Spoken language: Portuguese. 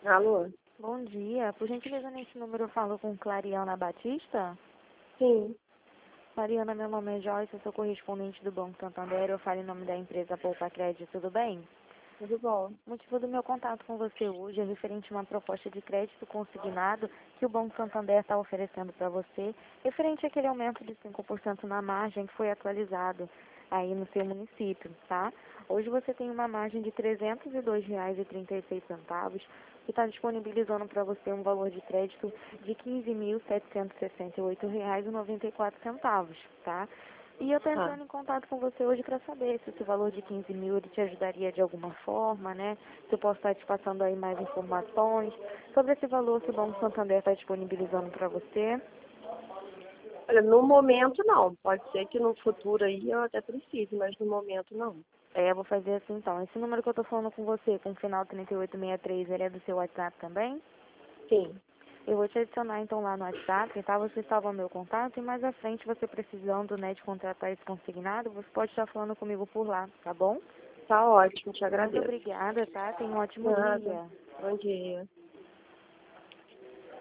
Alô? Bom dia. Por gentileza, nesse número eu falo com Clariana Batista? Sim, Clariana, meu nome é Joyce, eu sou correspondente do Banco Santander. Eu falo em nome da empresa Poupa Crédito, tudo bem? tudo bom. O motivo do meu contato com você hoje é referente a uma proposta de crédito consignado que o Banco Santander está oferecendo para você, referente àquele aumento de 5% na margem que foi atualizado aí no seu município, tá? Hoje você tem uma margem de R$ 302,36, que está disponibilizando para você um valor de crédito de R$ 15.768,94, tá? E eu estou Tá. entrando em contato com você hoje para saber se esse valor de 15 mil ele te ajudaria de alguma forma, né? Se eu posso estar te passando aí mais informações sobre esse valor que o Banco Santander está disponibilizando para você. Olha, no momento não. Pode ser que no futuro aí eu até precise, mas no momento não. Eu vou fazer assim então. Esse número que eu estou falando com você, com o final 3863, ele é do seu WhatsApp também? Sim, Eu vou te adicionar então lá no WhatsApp, tá? Você salva meu contato e mais à frente você precisando, né, de contratar esse consignado, você pode estar falando comigo por lá, tá bom? tá ótimo, te Muito agradeço. obrigada, tá? Tenha um ótimo Nada. dia. Bom dia.